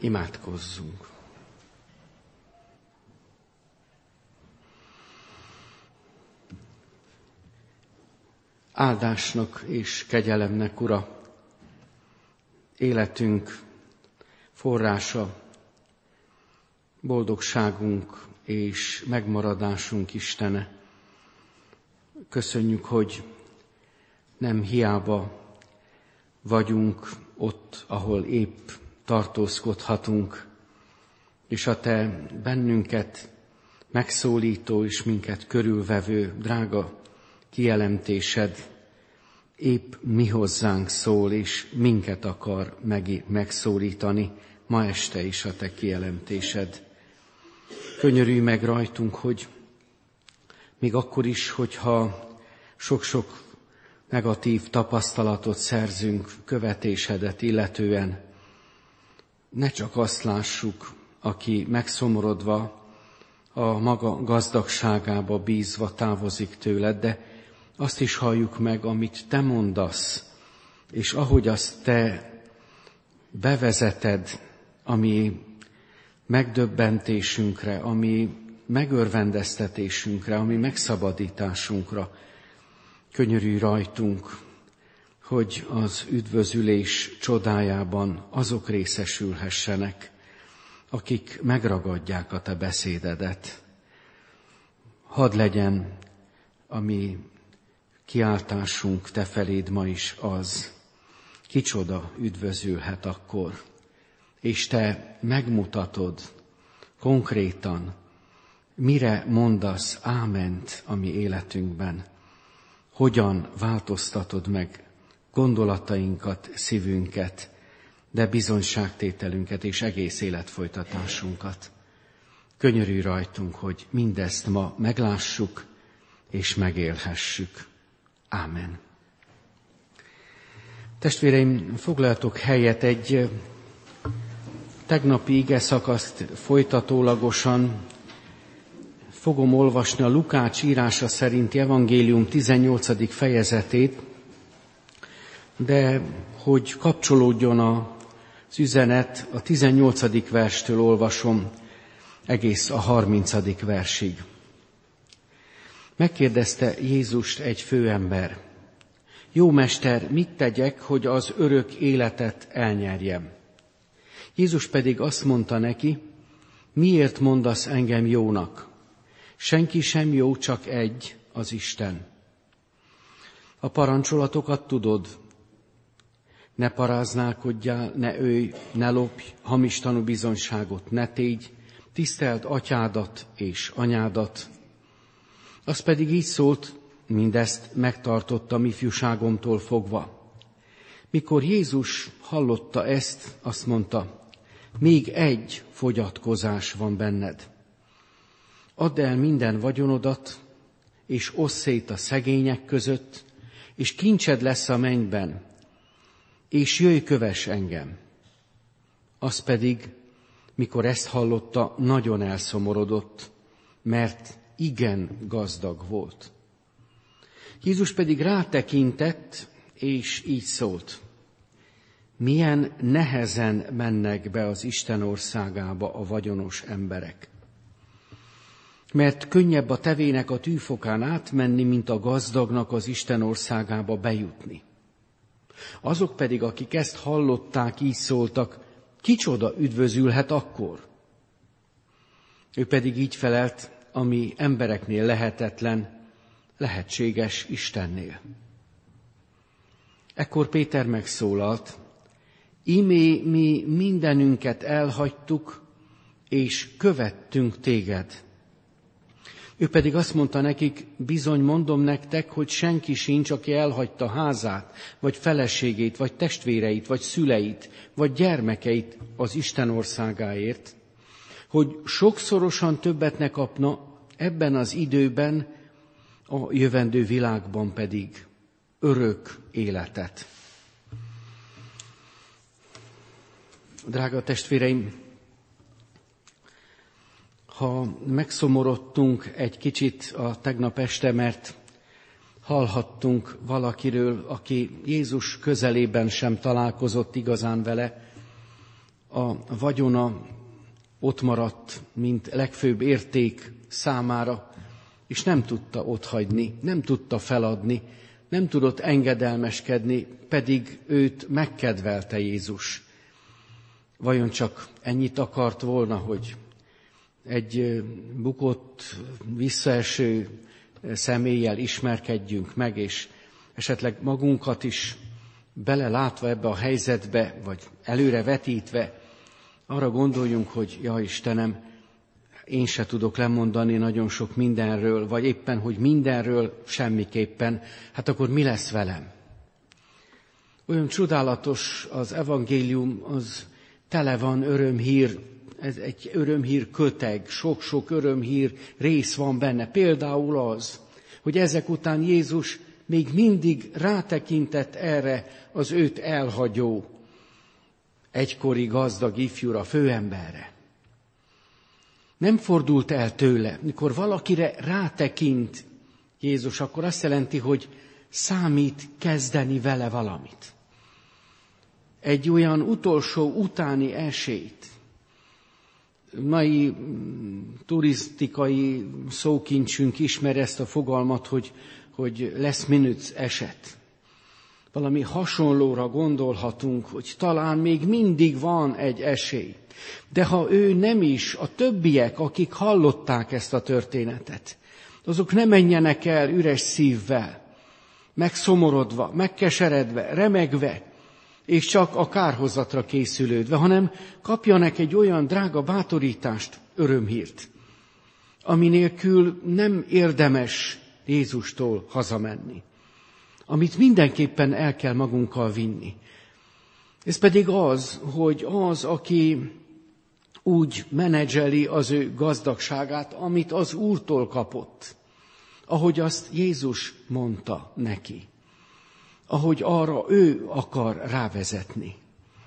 Imádkozzunk. Áldásnak és kegyelemnek, Ura, életünk forrása, boldogságunk és megmaradásunk Istene. Köszönjük, hogy nem hiába vagyunk ott, ahol épp tartózkodhatunk, és a Te bennünket megszólító és minket körülvevő drága kijelentésed épp mi hozzánk szól, és minket akar megszólítani ma este is a Te kijelentésed. Könyörülj meg rajtunk, hogy még akkor is, hogyha sok-sok negatív tapasztalatot szerzünk követésedet illetően, ne csak azt lássuk, aki megszomorodva, a maga gazdagságába bízva távozik tőled, de azt is halljuk meg, amit Te mondasz, és ahogy azt Te bevezeted, ami megdöbbentésünkre, ami megörvendeztetésünkre, ami megszabadításunkra. Könyörülj rajtunk, hogy az üdvözülés csodájában azok részesülhessenek, akik megragadják a Te beszédedet. Hadd legyen a mi kiáltásunk Te feléd ma is az, kicsoda üdvözülhet akkor, és Te megmutatod konkrétan, mire mondasz áment a mi életünkben, hogyan változtatod meg gondolatainkat, szívünket, de bizonyságtételünket és egész életfolytatásunkat. Könyörülj rajtunk, hogy mindezt ma meglássuk és megélhessük. Ámen. Testvéreim, foglaljatok helyet, egy tegnapi igeszakaszt folytatólagosan fogom olvasni a Lukács írása szerinti evangélium 18. fejezetét, de hogy kapcsolódjon az üzenet, a 18. verstől olvasom egész a 30. versig. Megkérdezte Jézust egy főember: Jó mester, mit tegyek, hogy az örök életet elnyerjem? Jézus pedig azt mondta neki: Miért mondasz engem jónak? Senki sem jó, csak egy, az Isten. A parancsolatokat tudod: ne paráználkodjál, ne ölj, ne lopj, hamis tanúbizonyságot ne tégy, tiszteld atyádat és anyádat. Az pedig így szólt, mindezt megtartottam ifjúságomtól fogva. Mikor Jézus hallotta ezt, azt mondta: még egy fogyatkozás van benned. Add el minden vagyonodat, és osszd szét a szegények között, és kincsed lesz a mennyben, és jöjj, kövess engem. Az pedig, mikor ezt hallotta, nagyon elszomorodott, mert igen gazdag volt. Jézus pedig rátekintett, és így szólt: milyen nehezen mennek be az Isten országába a vagyonos emberek. Mert könnyebb a tevének a tűfokán átmenni, mint a gazdagnak az Isten országába bejutni. Azok pedig, akik ezt hallották, így szóltak: kicsoda üdvözülhet akkor? Ő pedig így felelt: ami embereknél lehetetlen, lehetséges Istennél. Ekkor Péter megszólalt: Imé mi mindenünket elhagytuk, és követtünk téged. Ő pedig azt mondta nekik: bizony mondom nektek, hogy senki sincs, aki elhagyta házát, vagy feleségét, vagy testvéreit, vagy szüleit, vagy gyermekeit az Isten országáért, hogy sokszorosan többet ne kapna ebben az időben, a jövendő világban pedig örök életet. Drága testvéreim, ha megszomorodtunk egy kicsit a tegnap este, mert hallhattunk valakiről, aki Jézus közelében sem találkozott igazán vele, a vagyona ott maradt, mint legfőbb érték számára, és nem tudta otthagyni, nem tudta feladni, nem tudott engedelmeskedni, pedig őt megkedvelte Jézus. Vajon csak ennyit akart volna, hogy egy bukott, visszaeső személlyel ismerkedjünk meg, és esetleg magunkat is belelátva ebbe a helyzetbe, vagy előre vetítve, arra gondoljunk, hogy ja Istenem, én se tudok lemondani nagyon sok mindenről, vagy éppen, hogy mindenről semmiképpen, hát akkor mi lesz velem? Olyan csodálatos az evangélium, az tele van örömhír, ez egy örömhír köteg, sok-sok örömhír rész van benne. Például az, hogy ezek után Jézus még mindig rátekintett erre az őt elhagyó, egykori gazdag ifjúra, főemberre. Nem fordult el tőle. Mikor valakire rátekint Jézus, akkor azt jelenti, hogy számít kezdeni vele valamit. Egy olyan utolsó utáni esélyt. Mai turisztikai szókincsünk ismer ezt a fogalmat, hogy last minute eset. Valami hasonlóra gondolhatunk, hogy talán még mindig van egy esély. De ha ő nem is, a többiek, akik hallották ezt a történetet, azok ne menjenek el üres szívvel, megszomorodva, megkeseredve, remegve, és csak a kárhozatra készülődve, hanem kapjanak egy olyan drága bátorítást, örömhírt, ami nélkül nem érdemes Jézustól hazamenni, amit mindenképpen el kell magunkkal vinni. Ez pedig az, hogy az, aki úgy menedzseli az ő gazdagságát, amit az Úrtól kapott, ahogy azt Jézus mondta neki, ahogy arra ő akar rávezetni,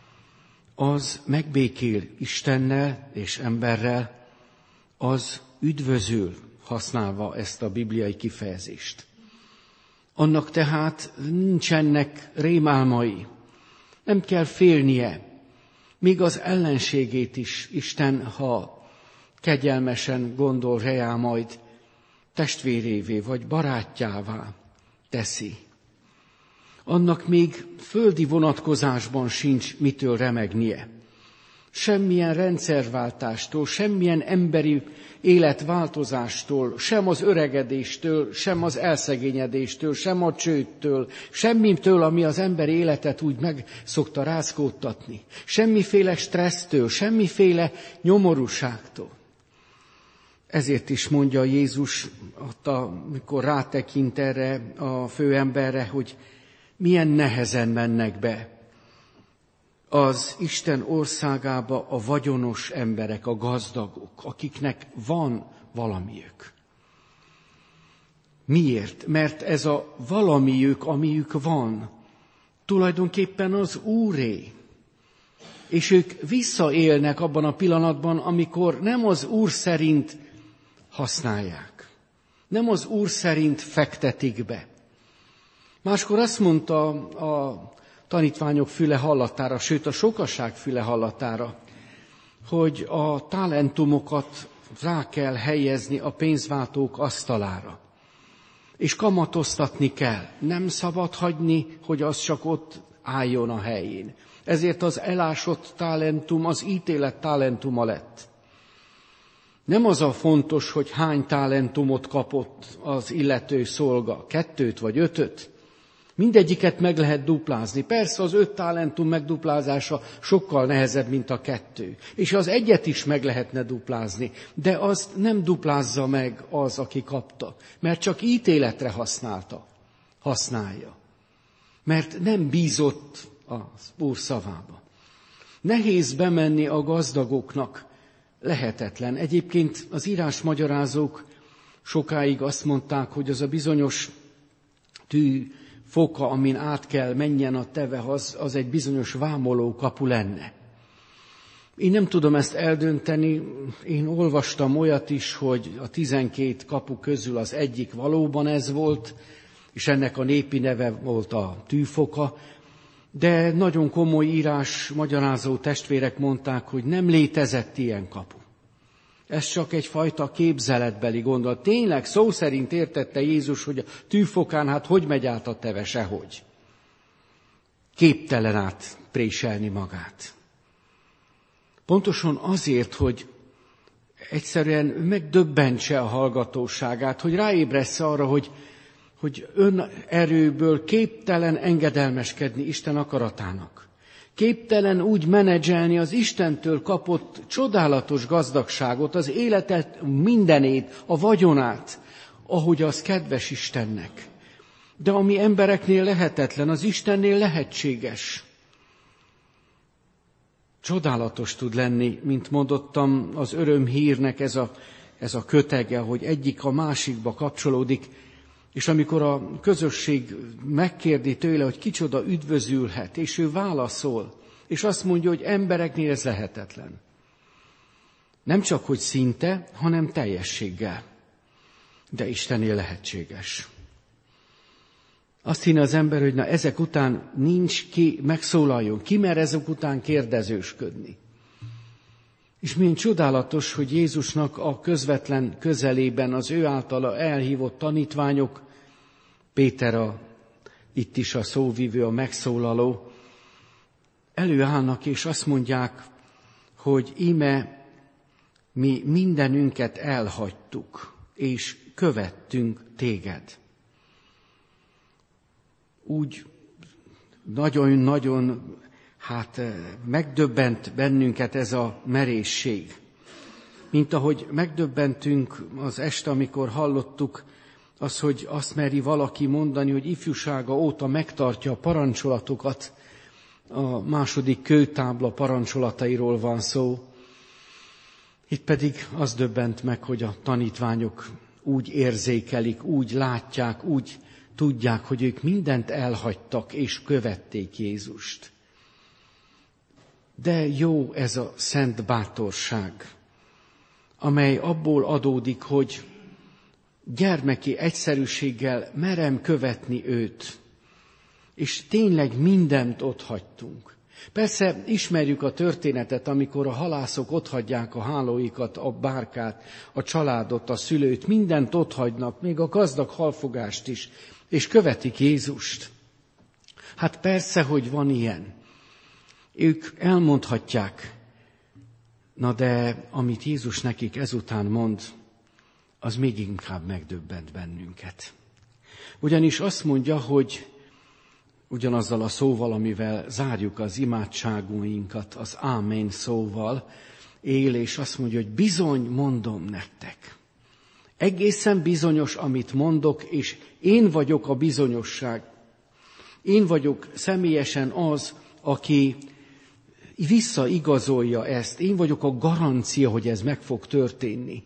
az megbékél Istennel és emberrel, az üdvözül, használva ezt a bibliai kifejezést. Annak tehát nincsenek rémálmai, nem kell félnie, míg az ellenségét is Isten, ha kegyelmesen gondol rá, majd testvérévé vagy barátjává teszi. Annak még földi vonatkozásban sincs mitől remegnie. Semmilyen rendszerváltástól, semmilyen emberi életváltozástól, sem az öregedéstől, sem az elszegényedéstől, sem a csődtől, semmitől, ami az emberi életet úgy meg szokta rázkódtatni. Semmiféle stressztől, semmiféle nyomorúságtól. Ezért is mondja Jézus, amikor rátekint erre a főemberre, hogy milyen nehezen mennek be az Isten országába a vagyonos emberek, a gazdagok, akiknek van valamiük. Miért? Mert ez a valamiük, amiük van, tulajdonképpen az Úré. És ők visszaélnek abban a pillanatban, amikor nem az Úr szerint használják. Nem az Úr szerint fektetik be. Máskor azt mondta a tanítványok füle hallatára, sőt a sokaság füle hallatára, hogy a talentumokat rá kell helyezni a pénzváltók asztalára. És kamatoztatni kell. Nem szabad hagyni, hogy az csak ott álljon a helyén. Ezért az elásott talentum az ítélet talentuma lett. Nem az a fontos, hogy hány talentumot kapott az illető szolga, 2 vagy 5. Mindegyiket meg lehet duplázni. Persze az 5 talentum megduplázása sokkal nehezebb, mint a 2. És az 1 is meg lehetne duplázni, de azt nem duplázza meg az, aki kapta. Mert csak ítéletre használja. Mert nem bízott az Úr szavába. Nehéz bemenni a gazdagoknak, lehetetlen. Egyébként az írásmagyarázók sokáig azt mondták, hogy az a bizonyos tű foka, amin át kell menjen a teve, az egy bizonyos vámoló kapu lenne. Én nem tudom ezt eldönteni, én olvastam olyat is, hogy a 12 kapu közül az egyik valóban ez volt, és ennek a népi neve volt a tűfoka, De nagyon komoly írás magyarázó testvérek mondták, hogy nem létezett ilyen kapu. Ez csak egyfajta képzeletbeli gondolat. Tényleg szó szerint értette Jézus, hogy a tűfokán hogy megy át a teve, sehogy. Képtelen átpréselni magát. Pontosan azért, hogy egyszerűen megdöbbentse a hallgatóságát, hogy ráébressze arra, hogy önerőből képtelen engedelmeskedni Isten akaratának. Képtelen úgy menedzselni az Istentől kapott csodálatos gazdagságot, az életet, mindenét, a vagyonát, ahogy az kedves Istennek. De ami embereknél lehetetlen, az Istennél lehetséges. Csodálatos tud lenni, mint mondottam, az örömhírnek ez a kötege, hogy egyik a másikba kapcsolódik, és amikor a közösség megkérdi tőle, hogy kicsoda üdvözülhet, és ő válaszol, és azt mondja, hogy embereknél ez lehetetlen. Nem csak, hogy szinte, hanem teljességgel. De Istennél lehetséges. Azt hinne az ember, hogy ezek után nincs ki, megszólaljon. Ki mer ezek után kérdezősködni? És milyen csodálatos, hogy Jézusnak a közvetlen közelében az ő általa elhívott tanítványok, Péter itt is a szóvivő, a megszólaló, előállnak és azt mondják, hogy íme mi mindenünket elhagytuk, és követtünk téged. Úgy nagyon-nagyon megdöbbent bennünket ez a merészség. Mint ahogy megdöbbentünk az este, amikor hallottuk hogy azt meri valaki mondani, hogy ifjúsága óta megtartja a parancsolatokat, a második kőtábla parancsolatairól van szó. Itt pedig az döbbent meg, hogy a tanítványok úgy érzékelik, úgy látják, úgy tudják, hogy ők mindent elhagytak és követték Jézust. De jó ez a szent bátorság, amely abból adódik, hogy gyermeki egyszerűséggel merem követni őt, és tényleg mindent otthagytunk. Persze ismerjük a történetet, amikor a halászok otthagyják a hálóikat, a bárkát, a családot, a szülőt, mindent otthagynak, még a gazdag halfogást is, és követik Jézust. Hát persze, hogy van ilyen. Ők elmondhatják, na de amit Jézus nekik ezután mond, az még inkább megdöbbent bennünket. Ugyanis azt mondja, hogy ugyanazzal a szóval, amivel zárjuk az imádságunkat, az ámén szóval él, és azt mondja, hogy bizony mondom nektek. Egészen bizonyos, amit mondok, és én vagyok a bizonyosság. Én vagyok személyesen az, aki visszaigazolja ezt. Én vagyok a garancia, hogy ez meg fog történni.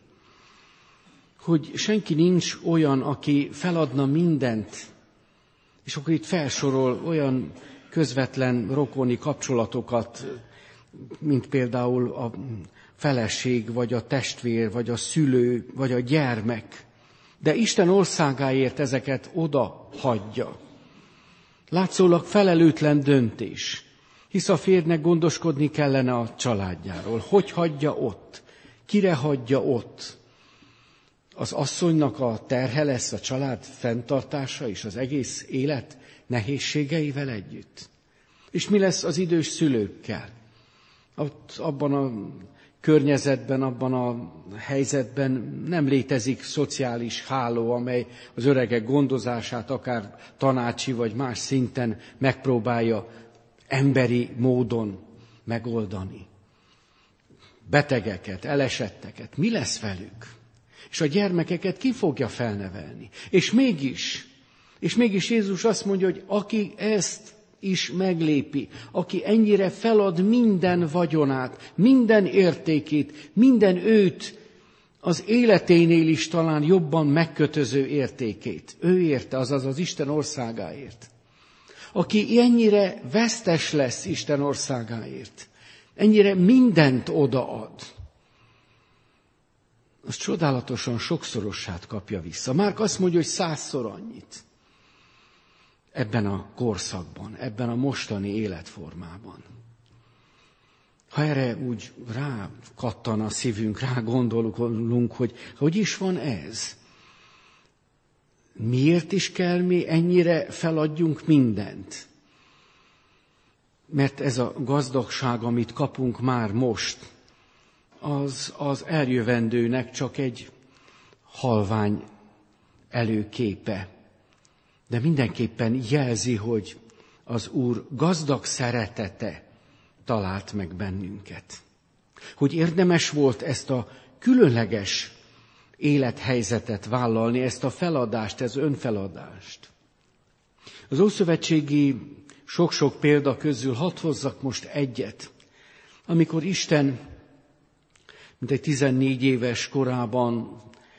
Hogy senki nincs olyan, aki feladna mindent, és akkor itt felsorol olyan közvetlen rokoni kapcsolatokat, mint például a feleség, vagy a testvér, vagy a szülő, vagy a gyermek. De Isten országáért ezeket oda hagyja. Látszólag felelőtlen döntés, hisz a férjnek gondoskodni kellene a családjáról. Hogy hagyja ott? Kire hagyja ott? Az asszonynak a terhe lesz a család fenntartása és az egész élet nehézségeivel együtt. És mi lesz az idős szülőkkel? Ott abban a környezetben, abban a helyzetben nem létezik szociális háló, amely az öregek gondozását akár tanácsi vagy más szinten megpróbálja emberi módon megoldani. Betegeket, elesetteket, mi lesz velük? És a gyermekeket ki fogja felnevelni? És mégis Jézus azt mondja, hogy aki ezt is meglépi, aki ennyire felad minden vagyonát, minden értékét, minden őt, az életénél is talán jobban megkötöző értékét. Ő érte, azaz az Isten országáért. Aki ennyire vesztes lesz Isten országáért, ennyire mindent odaad, az csodálatosan sokszorossát kapja vissza. Márk azt mondja, hogy 100-szor annyit. ebben a korszakban, ebben a mostani életformában. Ha erre úgy rákattan a szívünk, rá gondolunk, hogy is van ez? Miért is kell mi ennyire feladjunk mindent? Mert ez a gazdagság, amit kapunk már most, az eljövendőnek csak egy halvány előképe. De mindenképpen jelzi, hogy az Úr gazdag szeretete talált meg bennünket. Hogy érdemes volt ezt a különleges élethelyzetet vállalni, ezt a feladást, ez önfeladást. Az ószövetségi sok-sok példa közül hadd hozzak most egyet, amikor Isten mintegy 14 éves korában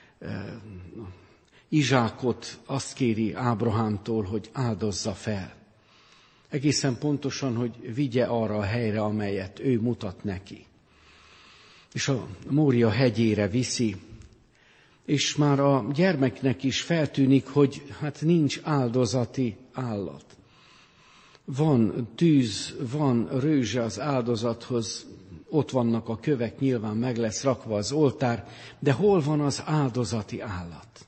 Izsákot azt kéri Ábrahámtól, hogy áldozza fel. Egészen pontosan, hogy vigye arra a helyre, amelyet ő mutat neki. És a Mória hegyére viszi, és már a gyermeknek is feltűnik, hogy hát nincs áldozati állat. Van tűz, van rőzse az áldozathoz, ott vannak a kövek, nyilván meg lesz rakva az oltár, de hol van az áldozati állat?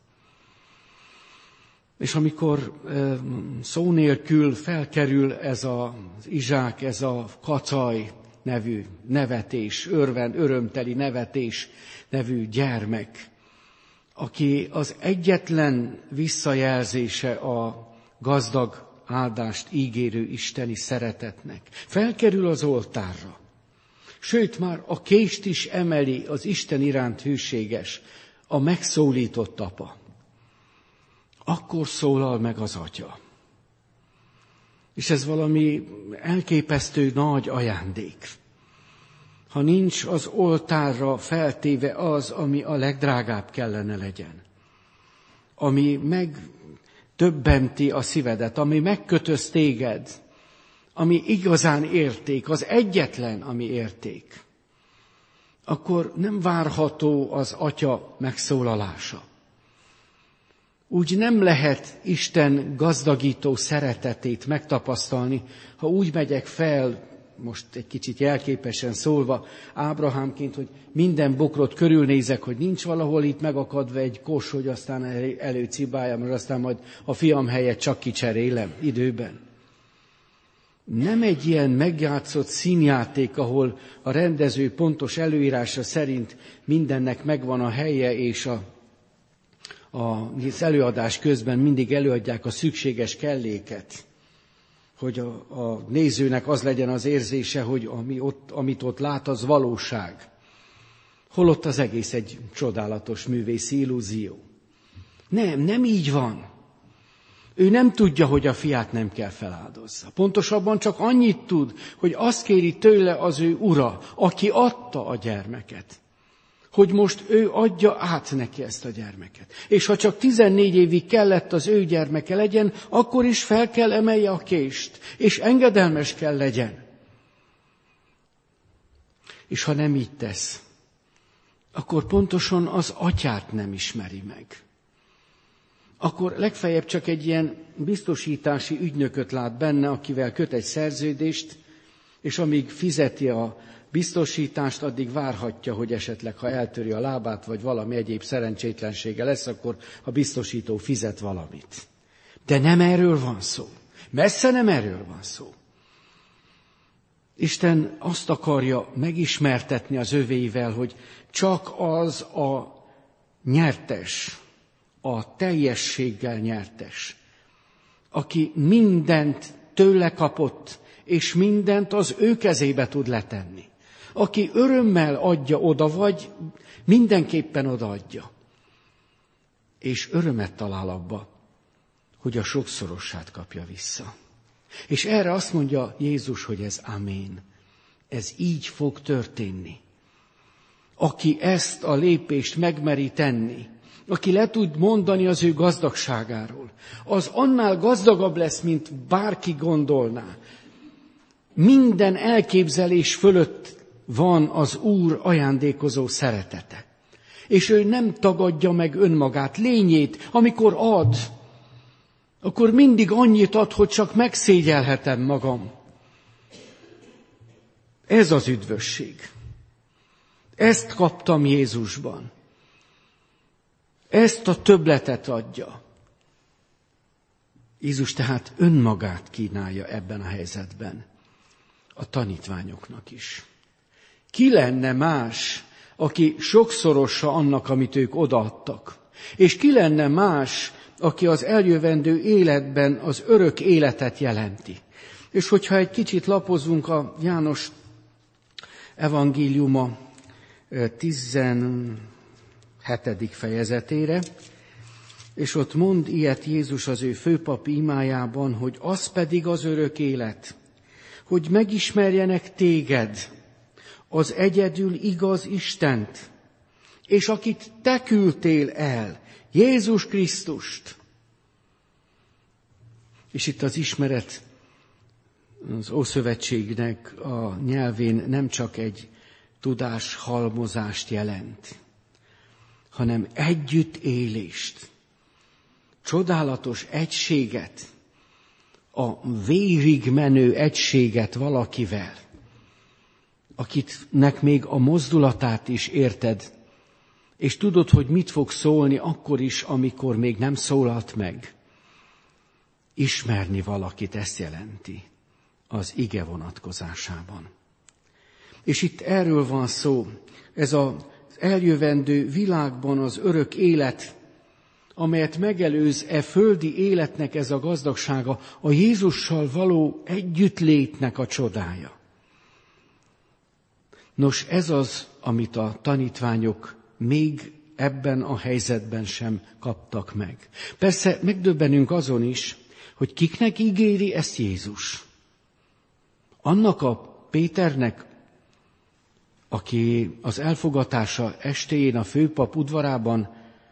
És amikor szó nélkül felkerül ez az Izsák, ez a kacaj nevű nevetés, örömteli nevetés nevű gyermek, aki az egyetlen visszajelzése a gazdag áldást ígérő isteni szeretetnek, felkerül az oltárra. Sőt, már a kést is emeli az Isten iránt hűséges, a megszólított apa. Akkor szólal meg az Atya. És ez valami elképesztő nagy ajándék. Ha nincs az oltárra feltéve az, ami a legdrágább kellene legyen, ami megdöbbenti a szívedet, ami megkötöz téged, ami igazán érték, az egyetlen, ami érték, akkor nem várható az Atya megszólalása. Úgy nem lehet Isten gazdagító szeretetét megtapasztalni, ha úgy megyek fel, most egy kicsit jelképesen szólva, Ábrahámként, hogy minden bokrot körülnézek, hogy nincs valahol itt megakadva egy kos, hogy aztán előcibáljam, és aztán majd a fiam helyett csak kicserélem időben. Nem egy ilyen megjátszott színjáték, ahol a rendező pontos előírása szerint mindennek megvan a helye, és az előadás közben mindig előadják a szükséges kelléket, hogy a nézőnek az legyen az érzése, hogy amit ott lát, az valóság. Holott az egész egy csodálatos művészi illúzió. Nem így van. Ő nem tudja, hogy a fiát nem kell feláldozza. Pontosabban csak annyit tud, hogy azt kéri tőle az ő ura, aki adta a gyermeket, hogy most ő adja át neki ezt a gyermeket. És ha csak 14 évig kellett az ő gyermeke legyen, akkor is fel kell emelje a kést, és engedelmes kell legyen. És ha nem így tesz, akkor pontosan az Atyát nem ismeri meg. Akkor legfeljebb csak egy ilyen biztosítási ügynököt lát benne, akivel köt egy szerződést, és amíg fizeti a biztosítást, addig várhatja, hogy esetleg, ha eltöri a lábát, vagy valami egyéb szerencsétlensége lesz, akkor a biztosító fizet valamit. De nem erről van szó. Messze nem erről van szó. Isten azt akarja megismertetni az övéivel, hogy csak az a nyertes, a teljességgel nyertes, aki mindent tőle kapott, és mindent az ő kezébe tud letenni. Aki örömmel adja oda, vagy mindenképpen odaadja. És örömet talál abba, hogy a sokszorosát kapja vissza. És erre azt mondja Jézus, hogy ez amén. Ez így fog történni. Aki ezt a lépést megmeri tenni, aki le tud mondani az ő gazdagságáról, az annál gazdagabb lesz, mint bárki gondolná. Minden elképzelés fölött van az Úr ajándékozó szeretete. És ő nem tagadja meg önmagát, lényét, amikor ad, akkor mindig annyit ad, hogy csak megszégyelhetem magam. Ez az üdvösség. Ezt kaptam Jézusban. Ezt a többletet adja. Jézus tehát önmagát kínálja ebben a helyzetben. A tanítványoknak is. Ki lenne más, aki sokszorosa annak, amit ők odaadtak? És ki lenne más, aki az eljövendő életben az örök életet jelenti? És hogyha egy kicsit lapozunk a János evangéliuma 17. fejezetére, és ott mond ilyet Jézus az ő főpapi imájában, hogy az pedig az örök élet, hogy megismerjenek téged, az egyedül igaz Istent, és akit te küldtél el, Jézus Krisztust. És itt az ismeret az Ószövetségnek a nyelvén nem csak egy tudáshalmozást jelent, hanem együttélést, csodálatos egységet, a vérig menő egységet valakivel, akitnek még a mozdulatát is érted, és tudod, hogy mit fog szólni akkor is, amikor még nem szólalt meg. Ismerni valakit, ezt jelenti az ige vonatkozásában. És itt erről van szó, ez az eljövendő világban az örök élet, amelyet megelőz földi életnek ez a gazdagsága, a Jézussal való együttlétnek a csodája. Nos, ez az, amit a tanítványok még ebben a helyzetben sem kaptak meg. Persze megdöbbenünk azon is, hogy kiknek ígéri ezt Jézus. Annak a Péternek, aki az elfogatása estéjén a főpap udvarában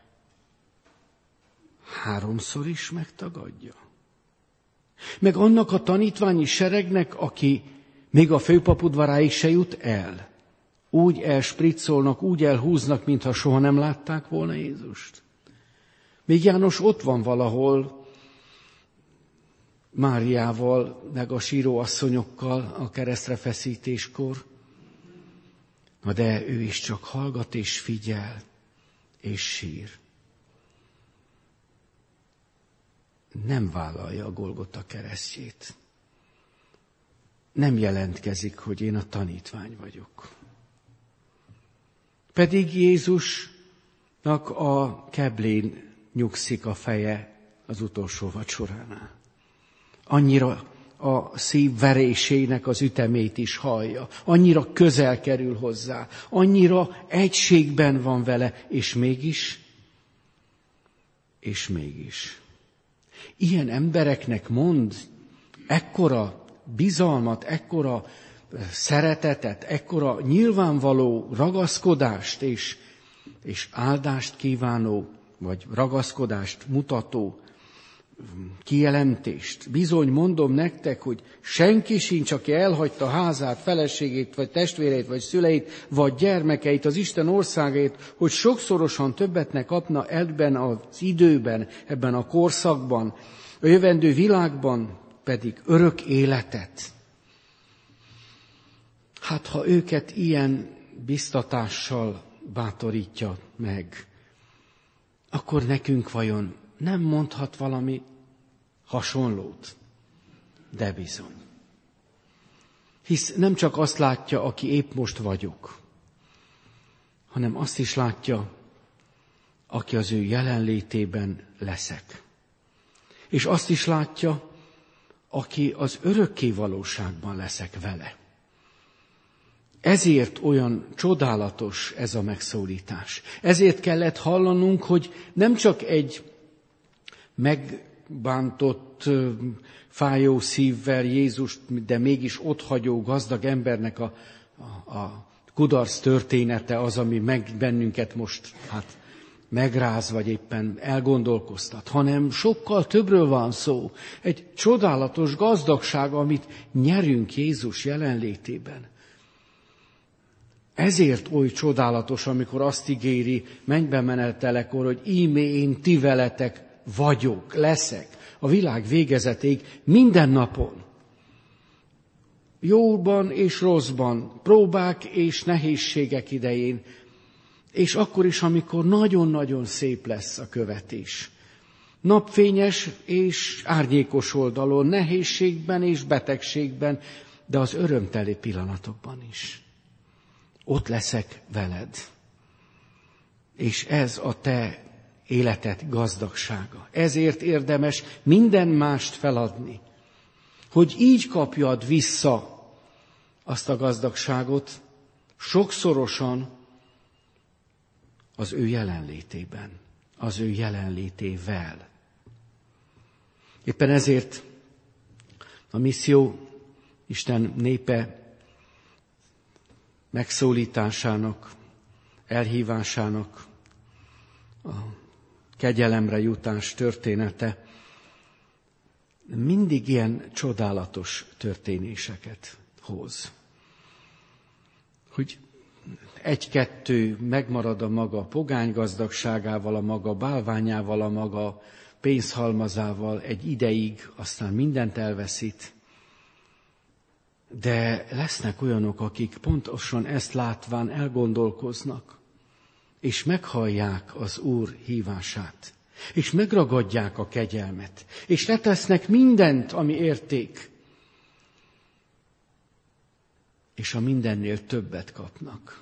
3-szor is megtagadja. Meg annak a tanítványi seregnek, aki még a főpap udvaráig se jut el. Úgy elspriccolnak, úgy elhúznak, mintha soha nem látták volna Jézust. Még János ott van valahol, Máriával, meg a síróasszonyokkal a keresztre feszítéskor. Na de ő is csak hallgat és figyel, és sír. Nem vállalja a Golgota keresztjét. Nem jelentkezik, hogy én a tanítvány vagyok. Pedig Jézusnak a keblén nyugszik a feje az utolsó vacsoránál. Annyira a szív verésének az ütemét is hallja, annyira közel kerül hozzá, annyira egységben van vele, és mégis. Ilyen embereknek mond ekkora bizalmat, ekkora szeretetet, ekkora nyilvánvaló ragaszkodást és áldást kívánó, vagy ragaszkodást mutató kijelentést. Bizony mondom nektek, hogy senki sincs, aki elhagyta házát, feleségét, vagy testvéreit, vagy szüleit, vagy gyermekeit, az Isten országait, hogy sokszorosan többet ne kapna ebben az időben, ebben a korszakban, a jövendő világban pedig örök életet. Hát ha őket ilyen biztatással bátorítja meg, akkor nekünk vajon nem mondhat valami hasonlót? De bizony. Hisz nem csak azt látja, aki épp most vagyok, hanem azt is látja, aki az ő jelenlétében leszek. És azt is látja, aki az örökké valóságban leszek vele. Ezért olyan csodálatos ez a megszólítás. Ezért kellett hallanunk, hogy nem csak egy megbántott, fájó szívvel Jézust, de mégis otthagyó gazdag embernek a kudarc története az, ami bennünket most megráz, vagy éppen elgondolkoztat, hanem sokkal többről van szó. Egy csodálatos gazdagság, amit nyerünk Jézus jelenlétében. Ezért oly csodálatos, amikor azt ígéri mennybe menetelekor, hogy íme én ti veletek vagyok, leszek a világ végezetéig minden napon. Jóban és rosszban, próbák és nehézségek idején, és akkor is, amikor nagyon-nagyon szép lesz a követés. Napfényes és árnyékos oldalon, nehézségben és betegségben, de az örömteli pillanatokban is. Ott leszek veled. És ez a te életed gazdagsága. Ezért érdemes minden mást feladni, hogy így kapjad vissza azt a gazdagságot sokszorosan az ő jelenlétében, az ő jelenlétével. Éppen ezért a misszió Isten népe megszólításának, elhívásának, a kegyelemre jutás története mindig ilyen csodálatos történéseket hoz. Hogy egy-kettő megmarad a maga pogánygazdagságával, a maga bálványával, a maga pénzhalmazával egy ideig, aztán mindent elveszít. De lesznek olyanok, akik pontosan ezt látván elgondolkoznak, és meghallják az Úr hívását, és megragadják a kegyelmet, és letesznek mindent, ami érték, és a mindennél többet kapnak.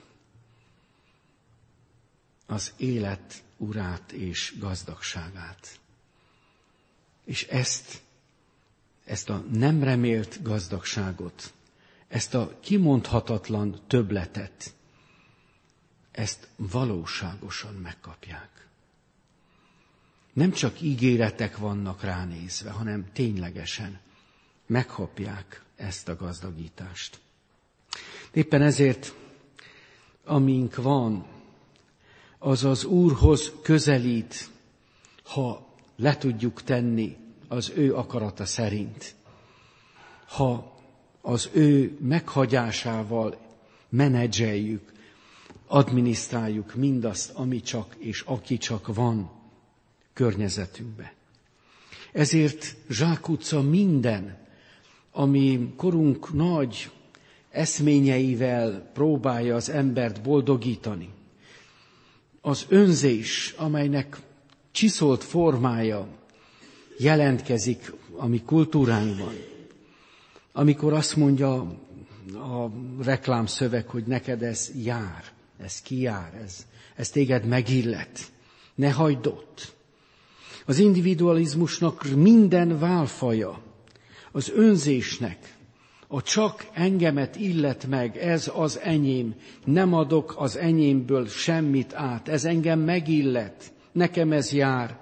Az élet urát és gazdagságát. És ezt a nem remélt gazdagságot, ezt a kimondhatatlan többletet, ezt valóságosan megkapják. Nem csak ígéretek vannak ránézve, hanem ténylegesen megkapják ezt a gazdagítást. Éppen ezért, amink van, az az Úrhoz közelít, ha le tudjuk tenni az ő akarata szerint, ha az ő meghagyásával menedzseljük, adminisztráljuk mindazt, ami csak és aki csak van környezetünkbe. Ezért zsákutca minden, ami korunk nagy eszményeivel próbálja az embert boldogítani. Az önzés, amelynek csiszolt formája jelentkezik a mi kultúránkban. Amikor azt mondja a reklámszöveg, hogy neked ez jár, ez kijár, ez téged megillet, ne hagyd ott. Az individualizmusnak minden válfaja, az önzésnek, a csak engemet illet meg, ez az enyém, nem adok az enyémből semmit át, ez engem megillet, nekem ez jár.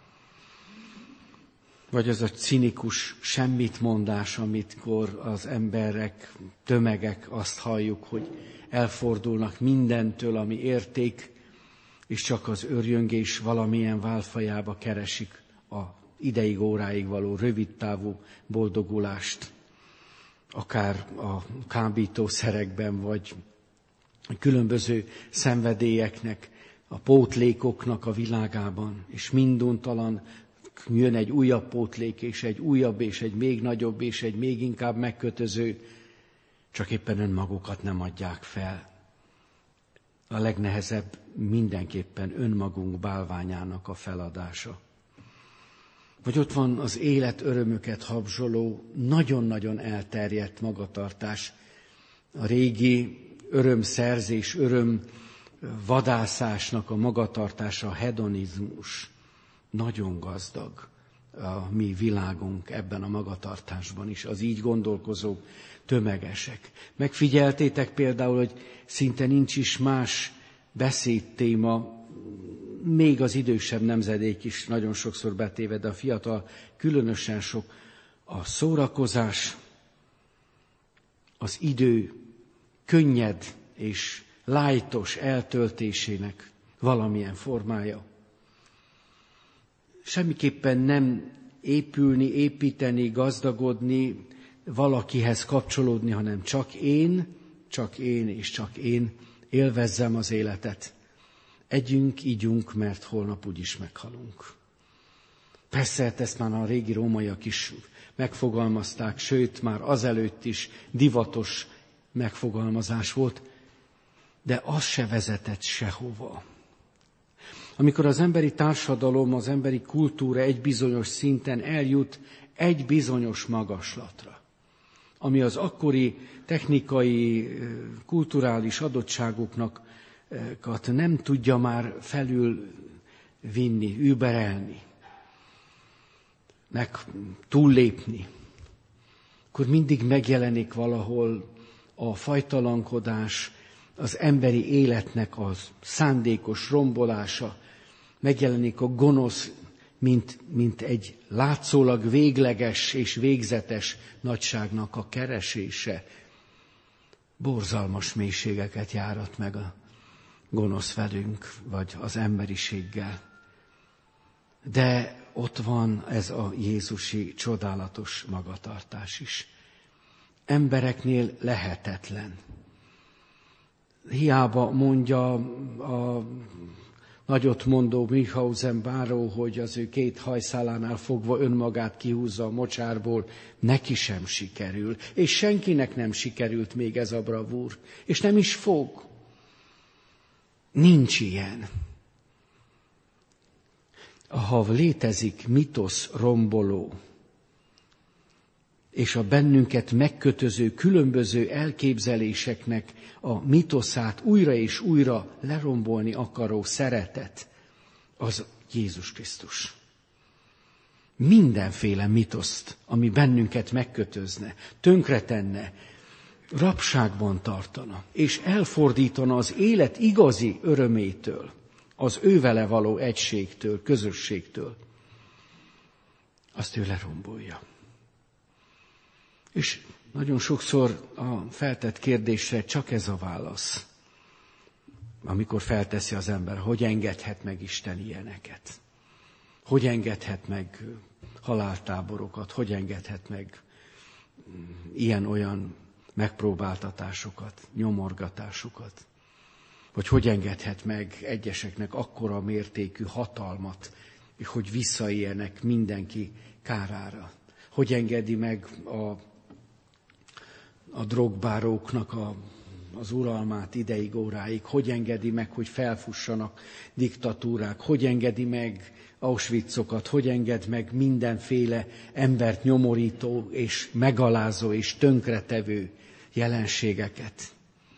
Vagy az a cinikus semmitmondás, amikor az emberek, tömegek azt halljuk, hogy elfordulnak mindentől, ami érték, és csak az örjöngés valamilyen válfajába keresik a ideig, óráig való rövidtávú boldogulást, akár a kábítószerekben, vagy különböző szenvedélyeknek, a pótlékoknak a világában, és minduntalan jön egy újabb pótlék, és egy újabb, és egy még nagyobb, és egy még inkább megkötöző, csak éppen önmagukat nem adják fel. A legnehezebb mindenképpen önmagunk bálványának a feladása. Vagy ott van az élet örömöket habzsoló, nagyon-nagyon elterjedt magatartás, a régi örömszerzés, örömvadászásnak a magatartása, a hedonizmus. Nagyon gazdag a mi világunk ebben a magatartásban is, az így gondolkozók tömegesek. Megfigyeltétek például, hogy szinte nincs is más beszédtéma, még az idősebb nemzedék is nagyon sokszor betéve, de a fiatal különösen sok. A szórakozás, az idő könnyed és lájtos eltöltésének valamilyen formája. Semmiképpen nem épülni, építeni, gazdagodni, valakihez kapcsolódni, hanem csak én és csak én élvezzem az életet. Együnk, ígyunk, mert holnap úgyis meghalunk. Persze ezt már a régi rómaiak is megfogalmazták, sőt, már azelőtt is divatos megfogalmazás volt, de az se vezetett sehova. Amikor az emberi társadalom, az emberi kultúra egy bizonyos szinten eljut egy bizonyos magaslatra, ami az akkori technikai, kulturális adottságoknak nem tudja már felülvinni, überelni, meg túllépni, akkor mindig megjelenik valahol a fajtalankodás, az emberi életnek az szándékos rombolása, megjelenik a gonosz, mint egy látszólag végleges és végzetes nagyságnak a keresése. Borzalmas mélységeket járat meg a gonosz velünk, vagy az emberiséggel. De ott van ez a jézusi csodálatos magatartás is. Embereknél lehetetlen. Hiába mondja a nagyot mondó Münchhausen báró, hogy az ő 2 hajszálánál fogva önmagát kihúzza a mocsárból, neki sem sikerül, és senkinek nem sikerült még ez a bravúr, és nem is fog. Nincs ilyen. Ha létezik mitosz romboló, és a bennünket megkötöző különböző elképzeléseknek a mitoszát újra és újra lerombolni akaró szeretet, az Jézus Krisztus. Mindenféle mitoszt, ami bennünket megkötözne, tönkretenne, rabságban tartana, és elfordítana az élet igazi örömétől, az ővele való egységtől, közösségtől, azt ő lerombolja. És nagyon sokszor a feltett kérdésre csak ez a válasz, amikor felteszi az ember, hogy engedhet meg Isten ilyeneket? Hogy engedhet meg haláltáborokat? Hogy engedhet meg ilyen-olyan megpróbáltatásokat, nyomorgatásokat? Vagy hogy engedhet meg egyeseknek akkora mértékű hatalmat, hogy visszaéljenek mindenki kárára? Hogy engedi meg a drogbáróknak az uralmát ideig, óráig? Hogy engedi meg, hogy felfussanak diktatúrák? Hogy engedi meg Auschwitzokat? Hogy enged meg mindenféle embert nyomorító és megalázó és tönkretevő jelenségeket?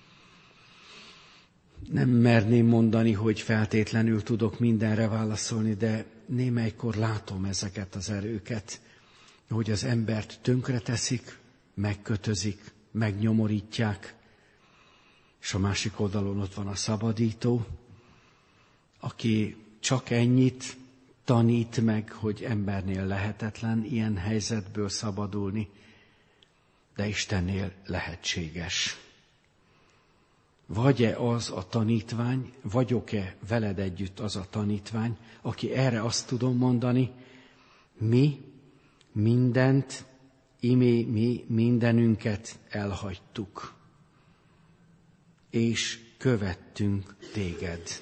Nem merném mondani, hogy feltétlenül tudok mindenre válaszolni, de némelykor látom ezeket az erőket, hogy az embert tönkreteszik, megkötözik, megnyomorítják, és a másik oldalon ott van a szabadító, aki csak ennyit tanít meg, hogy embernél lehetetlen ilyen helyzetből szabadulni, de Istennél lehetséges. Vagy-e az a tanítvány, vagyok-e veled együtt az a tanítvány, aki erre azt tudom mondani, mi mindenünket elhagytuk, és követtünk téged.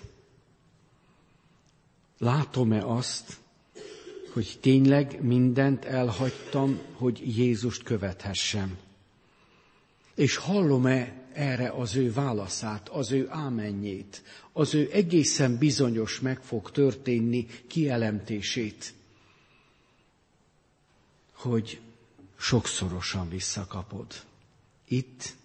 Látom-e azt, hogy tényleg mindent elhagytam, hogy Jézust követhessem? És hallom-e erre az ő válaszát, az ő ámenjét, az ő egészen bizonyos meg fog történni kijelentését, hogy sokszorosan visszakapod. Itt,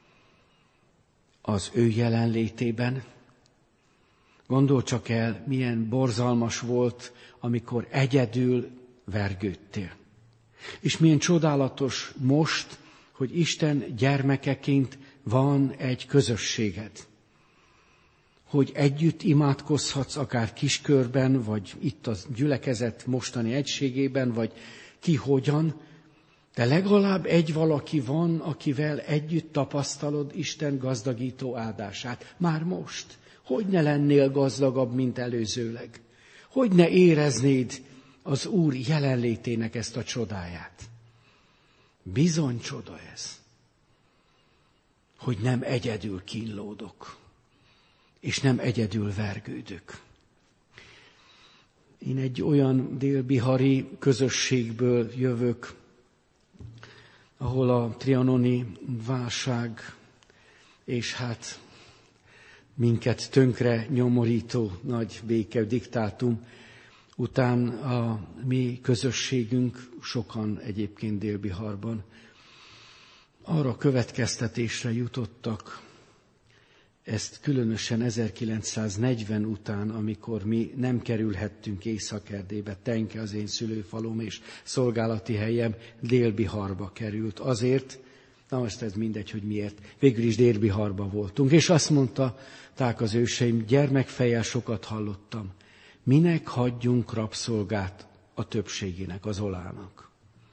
az ő jelenlétében, gondolj csak el, milyen borzalmas volt, amikor egyedül vergődtél. És milyen csodálatos most, hogy Isten gyermekeként van egy közösséged. Hogy együtt imádkozhatsz, akár kiskörben, vagy itt a gyülekezet mostani egységében, vagy ki hogyan, de legalább egy valaki van, akivel együtt tapasztalod Isten gazdagító áldását. Már most. Hogy ne lennél gazdagabb, mint előzőleg? Hogy ne éreznéd az Úr jelenlétének ezt a csodáját? Bizony csoda ez, hogy nem egyedül kínlódok, és nem egyedül vergődök. Én egy olyan délbihari közösségből jövök, ahol a trianoni válság és hát minket tönkre nyomorító nagy béke diktátum után a mi közösségünk, sokan egyébként Dél-Biharban, arra következtetésre jutottak, ezt különösen 1940 után, amikor mi nem kerülhettünk Észak-Erdélybe, Tenke az én szülőfalum és szolgálati helyem Dél-Biharba került. Azért, na most ez mindegy, hogy miért, végül is Dél-Biharba voltunk. És azt mondták az őseim, gyermekfejjel sokat hallottam, minek hagyjunk rabszolgát a többségének, az olának.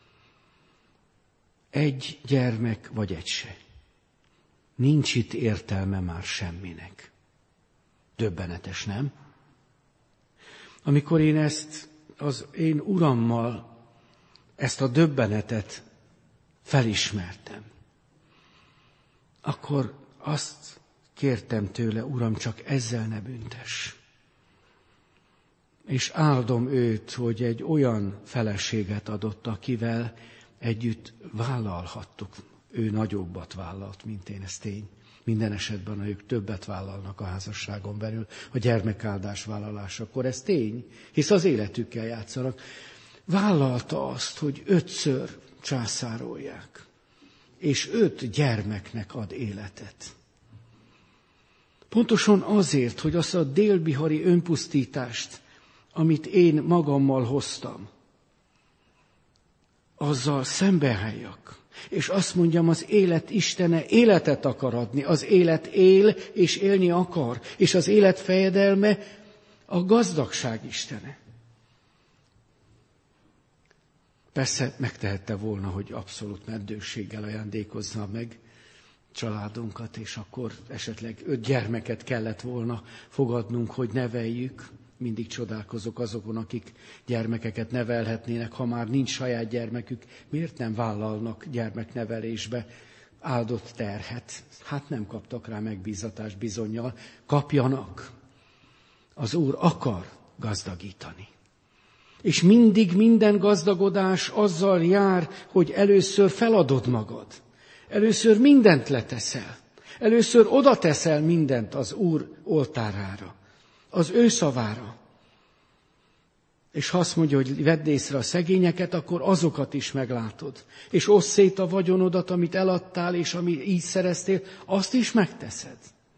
Egy gyermek vagy egy se. Nincs itt értelme már semminek. Döbbenetes, nem? Amikor én ezt az én urammal, ezt a döbbenetet felismertem, akkor azt kértem tőle, Uram, csak ezzel ne büntess. És áldom őt, hogy egy olyan feleséget adott, akivel együtt vállalhattuk. Ő nagyobbat vállalt, mint én, ez tény. Minden esetben ők többet vállalnak a házasságon belül, a gyermekáldás vállalásakor, ez tény, hisz az életükkel játszanak. Vállalta azt, hogy 5-ször császárolják, és 5 gyermeknek ad életet. Pontosan azért, hogy azt a délbihari önpusztítást, amit én magammal hoztam, azzal szembeálljak. És azt mondjam, az élet Istene életet akar adni, az élet él és élni akar, és az élet fejedelme a gazdagság Istene. Persze megtehette volna, hogy abszolút meddőséggel ajándékozza meg családunkat, és akkor esetleg 5 gyermeket kellett volna fogadnunk, hogy neveljük. Mindig csodálkozok azokon, akik gyermekeket nevelhetnének, ha már nincs saját gyermekük, miért nem vállalnak gyermeknevelésbe áldott terhet? Hát nem kaptak rá megbízatást bizonnyal. Kapjanak. Az Úr akar gazdagítani. És mindig minden gazdagodás azzal jár, hogy először feladod magad. Először mindent leteszel. Először oda teszel mindent az Úr oltárára, az ő szavára. És ha azt mondja, hogy vedd észre a szegényeket, akkor azokat is meglátod. És oszd szét a vagyonodat, amit eladtál, és amit így szereztél, azt is megteszed.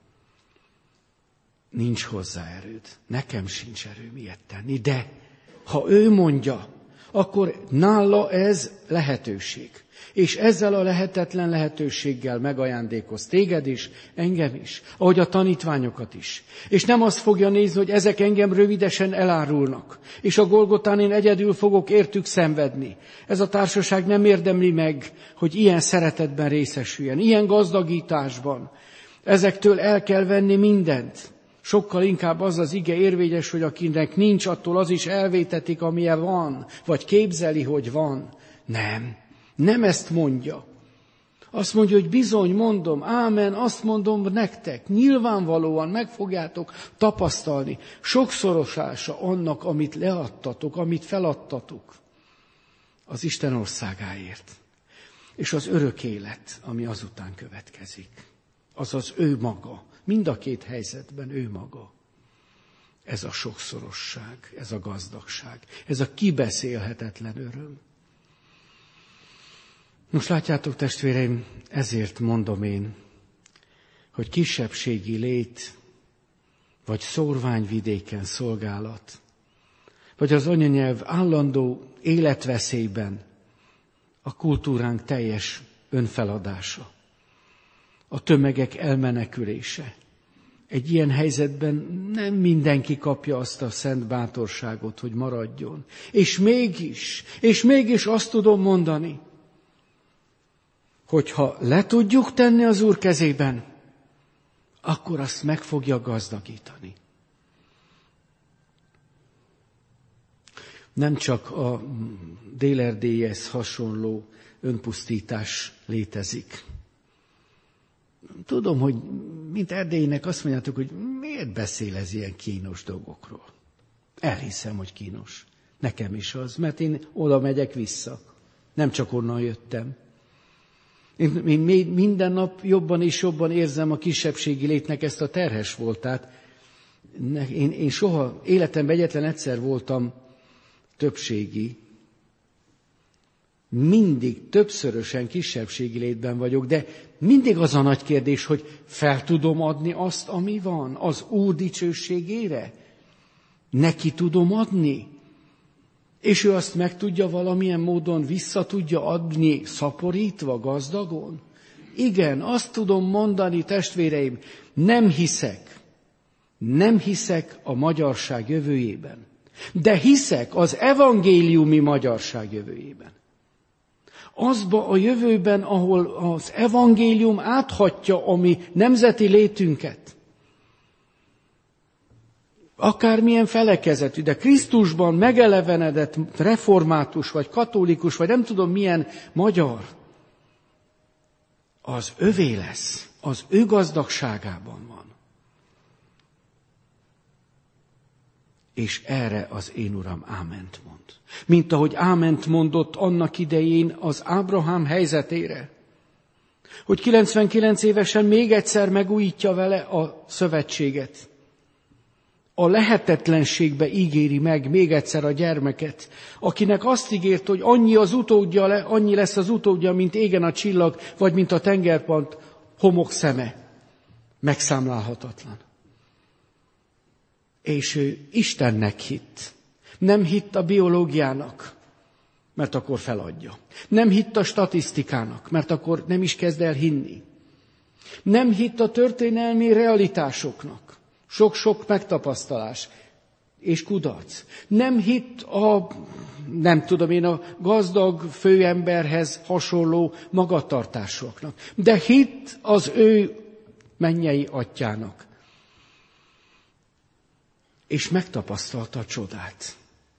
Nincs hozzá erőd. Nekem sincs erőm ilyet tenni, de ha ő mondja, akkor nála ez lehetőség. És ezzel a lehetetlen lehetőséggel megajándékoz téged is, engem is, ahogy a tanítványokat is. És nem azt fogja nézni, hogy ezek engem rövidesen elárulnak, és a Golgotán én egyedül fogok értük szenvedni. Ez a társaság nem érdemli meg, hogy ilyen szeretetben részesüljen, ilyen gazdagításban. Ezektől el kell venni mindent. Sokkal inkább az az ige érvényes, hogy akinek nincs, attól az is elvétetik, amilyen van, vagy képzeli, hogy van. Nem ezt mondja. Azt mondja, hogy bizony mondom, ámen, azt mondom nektek, nyilvánvalóan meg fogjátok tapasztalni sokszorosása annak, amit leadtatok, amit feladtatok az Isten országáért. És az örök élet, ami azután következik. Azaz ő maga. Mind a 2 helyzetben ő maga. Ez a sokszorosság, ez a gazdagság, ez a kibeszélhetetlen öröm. Most látjátok, testvéreim, ezért mondom én, hogy kisebbségi lét, vagy szórványvidéken szolgálat, vagy az anyanyelv állandó életveszélyben a kultúránk teljes önfeladása, a tömegek elmenekülése. Egy ilyen helyzetben nem mindenki kapja azt a szent bátorságot, hogy maradjon. És mégis azt tudom mondani, hogyha le tudjuk tenni az Úr kezében, akkor azt meg fogja gazdagítani. Nem csak a Dél-Erdélyhez hasonló önpusztítás létezik. Tudom, hogy mint Erdélynek azt mondjátok, hogy miért beszél ez ilyen kínos dolgokról. Elhiszem, hogy kínos. Nekem is az, mert én oda megyek vissza. Nem csak onnan jöttem. Én minden nap jobban és jobban érzem a kisebbségi létnek ezt a terhes voltát. Én soha életemben egyetlen egyszer voltam többségi. Mindig többszörösen kisebbségi létben vagyok, de mindig az a nagy kérdés, hogy fel tudom adni azt, ami van, az Úr dicsőségére. Neki tudom adni. És ő azt meg tudja valamilyen módon vissza tudja adni, szaporítva, gazdagon? Igen, azt tudom mondani, testvéreim, nem hiszek a magyarság jövőjében. De hiszek az evangéliumi magyarság jövőjében. Azba a jövőben, ahol az evangélium áthatja a mi nemzeti létünket. Akármilyen felekezetű, de Krisztusban megelevenedett református, vagy katolikus, vagy nem tudom milyen magyar, az övé lesz, az ő gazdagságában van. És erre az én Uram áment mond. Mint ahogy áment mondott annak idején az Ábrahám helyzetére, hogy 99 évesen még egyszer megújítja vele a szövetséget. A lehetetlenségbe ígéri meg még egyszer a gyermeket, akinek azt ígért, hogy annyi lesz az utódja, mint égen a csillag, vagy mint a tengerpart homokszeme. Megszámlálhatatlan. És ő Istennek hitt. Nem hitt a biológiának, mert akkor feladja. Nem hitt a statisztikának, mert akkor nem is kezd el hinni. Nem hitt a történelmi realitásoknak. Sok-sok megtapasztalás és kudarc. Nem hitt a gazdag főemberhez hasonló magatartásoknak. De hitt az ő mennyei atyának. És megtapasztalta a csodát.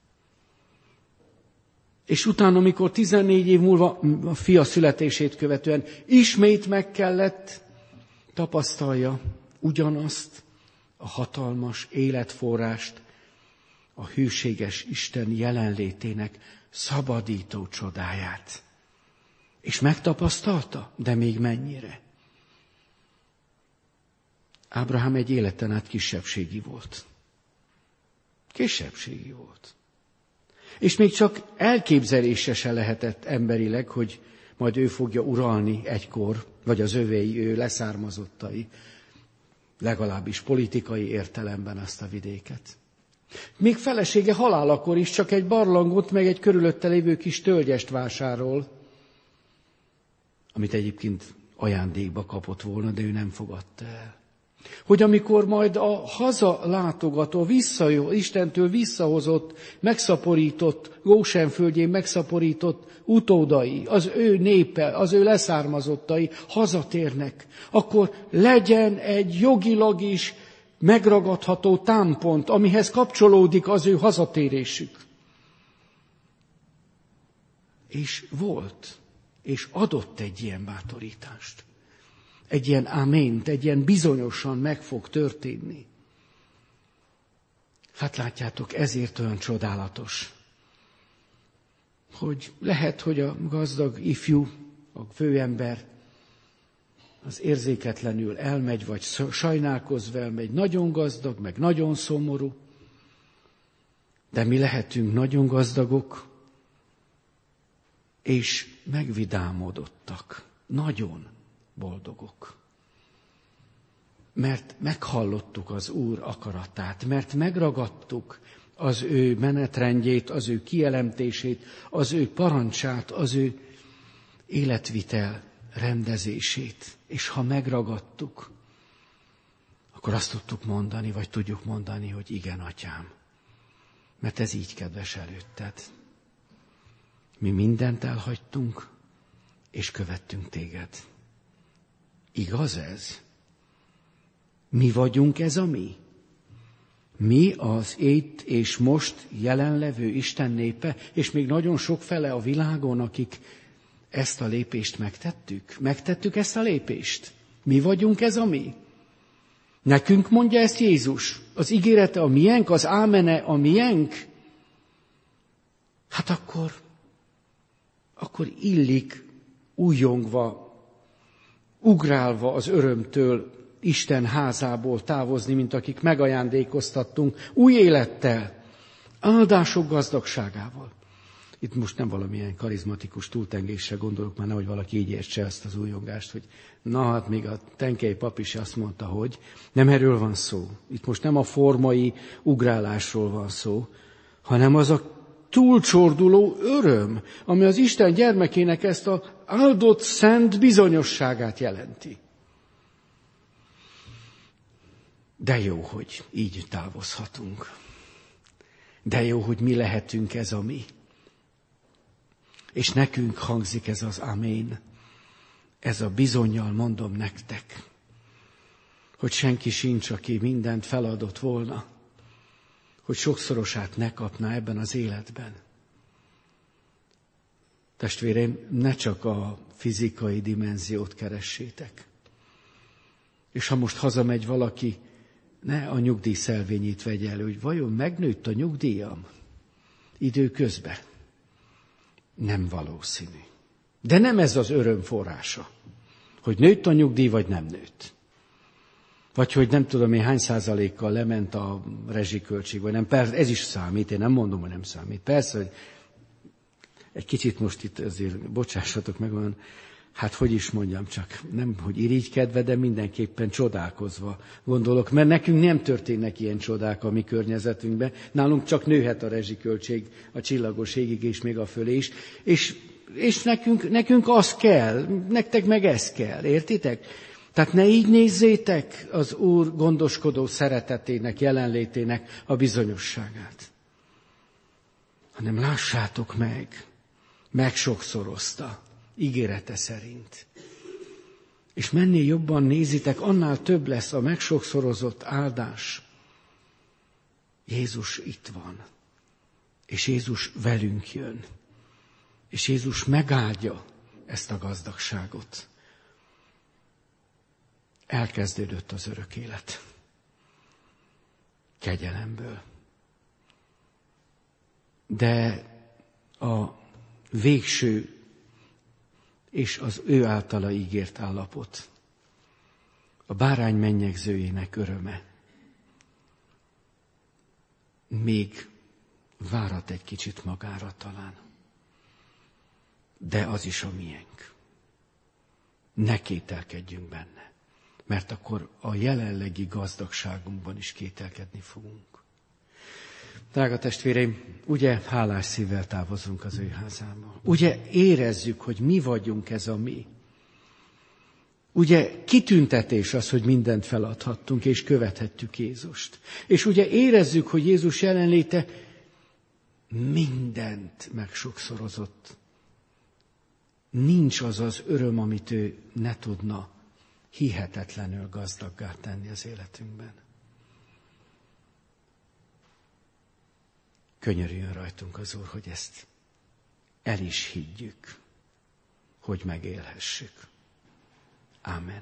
És utána, amikor 14 év múlva a fia születését követően ismét meg kellett tapasztalja ugyanazt, a hatalmas életforrást, a hűséges Isten jelenlétének szabadító csodáját. És megtapasztalta, de még mennyire? Ábrahám egy életen át kisebbségi volt. Kisebbségi volt. És még csak elképzelése se lehetett emberileg, hogy majd ő fogja uralni egykor, vagy az övéi, ő leszármazottai, legalábbis politikai értelemben azt a vidéket. Még felesége halálakor is csak egy barlangot, meg egy körülötte lévő kis tölgyest vásárol, amit egyébként ajándékba kapott volna, de ő nem fogadta el. Hogy amikor majd a hazalátogató, Istentől visszahozott, megszaporított, Gósen földjén megszaporított utódai, az ő népe, az ő leszármazottai hazatérnek, akkor legyen egy jogilag is megragadható támpont, amihez kapcsolódik az ő hazatérésük. És volt, és adott egy ilyen bátorítást. Egy ilyen amént, egy ilyen bizonyosan meg fog történni. Hát látjátok, ezért olyan csodálatos, hogy lehet, hogy a gazdag ifjú, a főember az érzéketlenül elmegy, vagy sajnálkozva elmegy, nagyon gazdag, meg nagyon szomorú, de mi lehetünk nagyon gazdagok, és megvidámodottak, nagyon boldogok. Mert meghallottuk az Úr akaratát, mert megragadtuk az ő menetrendjét, az ő kijelentését, az ő parancsát, az ő életvitel rendezését. És ha megragadtuk, akkor azt tudtuk mondani, vagy tudjuk mondani, hogy igen, atyám. Mert ez így kedves előtted. Mi mindent elhagytunk, és követtünk téged. Igaz ez? Mi vagyunk ez a mi? Mi az itt és most jelenlevő Isten népe, és még nagyon sok fele a világon, akik ezt a lépést megtettük? Megtettük ezt a lépést? Mi vagyunk ez a mi? Nekünk mondja ezt Jézus? Az ígérete a miénk, az ámene a miénk? Hát akkor illik újjongva, ugrálva az örömtől, Isten házából távozni, mint akik megajándékoztattunk, új élettel, áldások gazdagságával. Itt most nem valamilyen karizmatikus túltengésre gondolok, már nehogy valaki így értse ezt az újjongást, hogy na hát még a Tenkely pap is azt mondta, hogy nem erről van szó. Itt most nem a formai ugrálásról van szó, hanem az a túlcsorduló öröm, ami az Isten gyermekének ezt az áldott szent bizonyosságát jelenti. De jó, hogy így távozhatunk. De jó, hogy mi lehetünk ez a mi. És nekünk hangzik ez az amén. Ez a bizonnyal mondom nektek, hogy senki sincs, aki mindent feladott volna, hogy sokszorosát ne kapná ebben az életben. Testvéreim, ne csak a fizikai dimenziót keressétek. És ha most hazamegy valaki, ne a nyugdíjszelvényét vegye elő, hogy vajon megnőtt a nyugdíjam időközben. Nem valószínű. De nem ez az öröm forrása, hogy nőtt a nyugdíj, vagy nem nőtt. Vagy hogy nem tudom én hány százalékkal lement a rezsiköltség, vagy nem. Persze, ez is számít, én nem mondom, hogy nem számít. Persze, hogy egy kicsit most itt azért bocsássatok meg, olyan, hát hogy is mondjam, csak nem, hogy irigykedve, de mindenképpen csodálkozva gondolok, mert nekünk nem történnek ilyen csodák a mi környezetünkben. Nálunk csak nőhet a rezsiköltség a csillagos égig és még a fölé is, és nekünk az kell, nektek meg ez kell, értitek? Tehát ne így nézzétek az Úr gondoskodó szeretetének, jelenlétének a bizonyosságát, hanem lássátok meg sokszorozta, ígérete szerint. És mennél jobban nézitek, annál több lesz a megsokszorozott áldás. Jézus itt van, és Jézus velünk jön, és Jézus megáldja ezt a gazdagságot. Elkezdődött az örök élet. Kegyelemből. De a végső és az ő általa ígért állapot, a bárány mennyegzőjének öröme még várat egy kicsit magára talán. De az is a miénk. Ne kételkedjünk benne, mert akkor a jelenlegi gazdagságunkban is kételkedni fogunk. Drága testvéreim, ugye hálás szívvel távozunk az ő házából. Ugye érezzük, hogy mi vagyunk ez a mi. Ugye kitüntetés az, hogy mindent feladhattunk és követhettük Jézust. És ugye érezzük, hogy Jézus jelenléte mindent megsokszorozott. Nincs az az öröm, amit ő ne tudna hihetetlenül gazdaggá tenni az életünkben. Könyörüljön rajtunk az Úr, hogy ezt el is higgyük, hogy megélhessük. Ámen.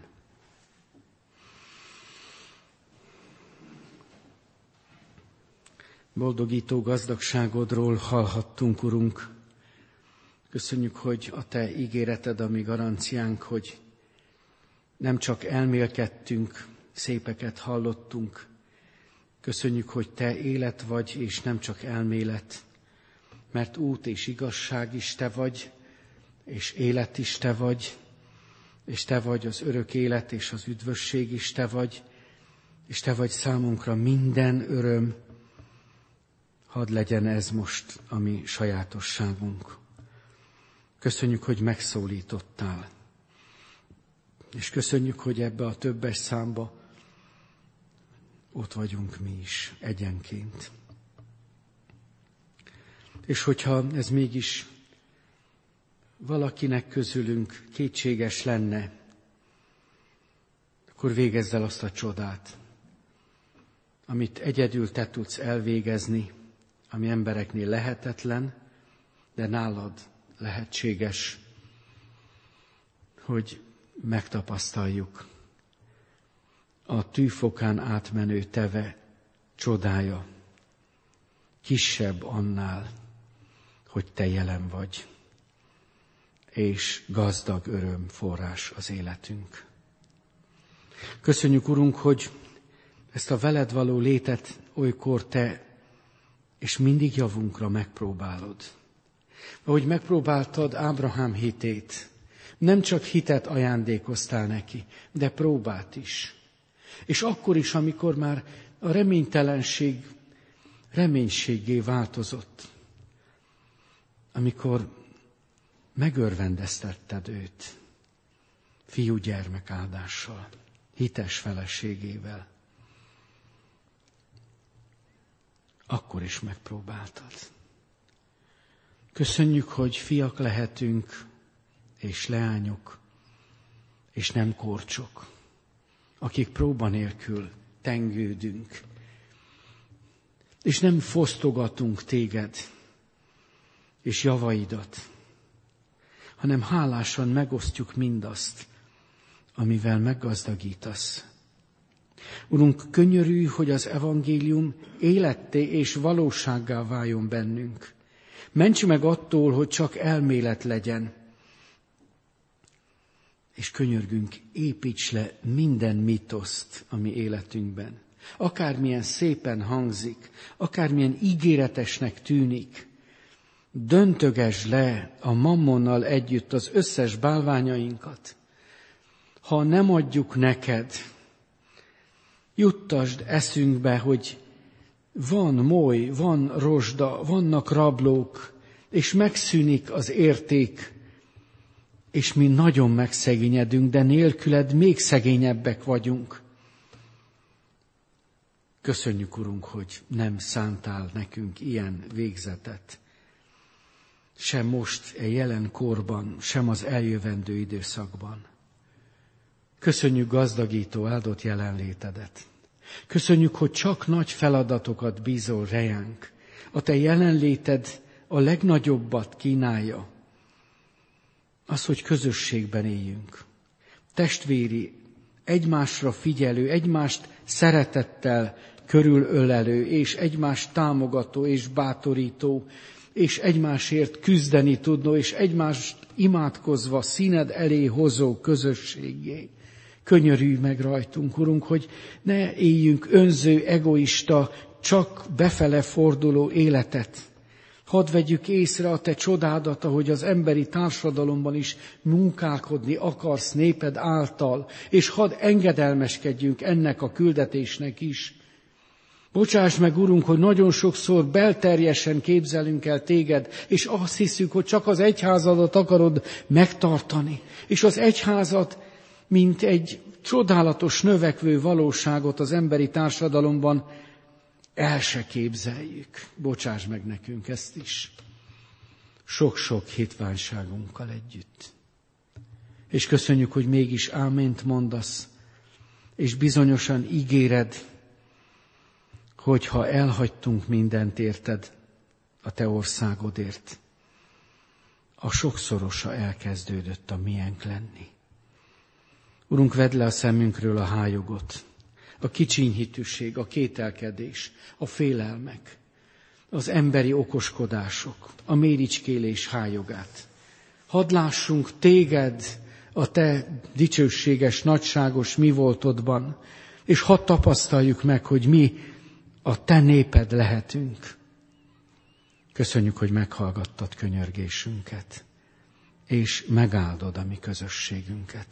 Boldogító gazdagságodról hallhattunk, Urunk. Köszönjük, hogy a Te ígéreted, a mi garanciánk, hogy nem csak elmélkedtünk, szépeket hallottunk. Köszönjük, hogy Te élet vagy, és nem csak elmélet, mert út és igazság is Te vagy, és élet is Te vagy, és Te vagy az örök élet, és az üdvösség is Te vagy, és Te vagy számunkra minden öröm. Hadd legyen ez most a mi sajátosságunk. Köszönjük, hogy megszólítottál, és köszönjük, hogy ebbe a többes számba ott vagyunk mi is egyenként. És hogyha ez mégis valakinek közülünk kétséges lenne, akkor végezz el azt a csodát, amit egyedül te tudsz elvégezni, ami embereknél lehetetlen, de nálad lehetséges, hogy megtapasztaljuk a tűfokán átmenő teve csodája kisebb annál, hogy te jelen vagy, és gazdag örömforrás az életünk. Köszönjük, Urunk, hogy ezt a veled való létet olykor te, és mindig javunkra megpróbálod. Ahogy megpróbáltad Ábrahám hitét, nem csak hitet ajándékoztál neki, de próbát is. És akkor is, amikor már a reménytelenség reménységgé változott, amikor megörvendeztetted őt fiúgyermek áldással, hites feleségével, akkor is megpróbáltad. Köszönjük, hogy fiak lehetünk, és leányok, és nem korcsok, akik próba nélkül tengődünk, és nem fosztogatunk téged és javaidat, hanem hálásan megosztjuk mindazt, amivel meggazdagítasz. Urunk, könyörülj, hogy az evangélium életté és valósággá váljon bennünk. Ments meg attól, hogy csak elmélet legyen, és könyörgünk, építs le minden mitoszt a mi életünkben. Akármilyen szépen hangzik, akármilyen ígéretesnek tűnik, döntögesd le a mammonnal együtt az összes bálványainkat. Ha nem adjuk neked, juttasd eszünkbe, hogy van moly, van rozsda, vannak rablók, és megszűnik az érték, és mi nagyon megszegényedünk, de nélküled még szegényebbek vagyunk. Köszönjük, Urunk, hogy nem szántál nekünk ilyen végzetet, sem most, jelen korban, sem az eljövendő időszakban. Köszönjük gazdagító, áldott jelenlétedet. Köszönjük, hogy csak nagy feladatokat bízol rejánk. A te jelenléted a legnagyobbat kínálja. Az, hogy közösségben éljünk. Testvéri, egymásra figyelő, egymást szeretettel körülölelő, és egymást támogató és bátorító, és egymásért küzdeni tudnó, és egymást imádkozva színed elé hozó közösségé. Könyörülj meg rajtunk, Urunk, hogy ne éljünk önző, egoista, csak befele forduló életet. Hadd vegyük észre a te csodádat, ahogy az emberi társadalomban is munkálkodni akarsz néped által, és hadd engedelmeskedjünk ennek a küldetésnek is. Bocsáss meg, Urunk, hogy nagyon sokszor belterjesen képzelünk el téged, és azt hiszük, hogy csak az egyházadat akarod megtartani, és az egyházat, mint egy csodálatos növekvő valóságot az emberi társadalomban el se képzeljük. Bocsáss meg nekünk ezt is. Sok-sok hitványságunkkal együtt. És köszönjük, hogy mégis ámént mondasz, és bizonyosan ígéred, hogy ha elhagytunk mindent érted, a te országodért, a sokszorosa elkezdődött a miénk lenni. Urunk, vedd le a szemünkről a hályogot, a kicsinyhitűség, a kételkedés, a félelmek, az emberi okoskodások, a méricskélés hályogát. Hadd lássunk téged a te dicsőséges, nagyságos mi voltodban, és hadd tapasztaljuk meg, hogy mi a te néped lehetünk. Köszönjük, hogy meghallgattad könyörgésünket, és megáldod a mi közösségünket.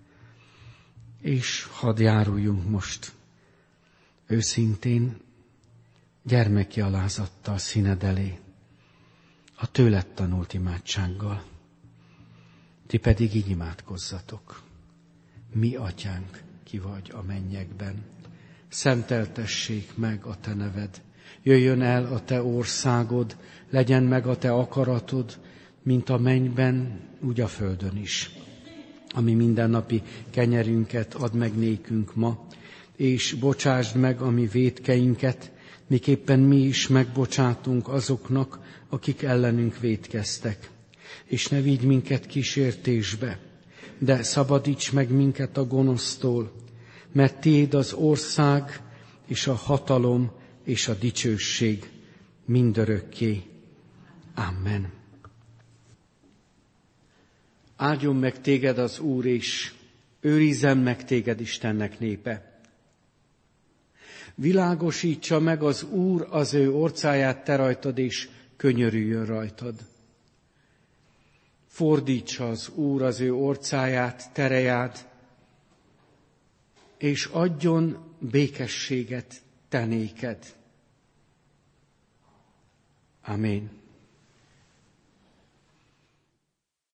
És hadd járuljunk most őszintén, gyermeki alázattal színed elé, a tőled tanult imádsággal. Ti pedig így imádkozzatok. Mi atyánk, ki vagy a mennyekben, szenteltessék meg a te neved, jöjjön el a te országod, legyen meg a te akaratod, mint a mennyben, úgy a földön is. Ami mindennapi kenyerünket add meg nékünk ma, és bocsásd meg a mi vétkeinket, miképpen mi is megbocsátunk azoknak, akik ellenünk vétkeztek. És ne vigy minket kísértésbe, de szabadíts meg minket a gonosztól, mert tiéd az ország, és a hatalom, és a dicsőség mindörökké. Amen. Áldjon meg téged az Úr, és őrizzen meg téged Istennek népe. Világosítsa meg az Úr az ő orcáját te rajtad, és könyörüljön rajtad. Fordítsa az Úr az ő orcáját te reád, és adjon békességet te néked. Amen.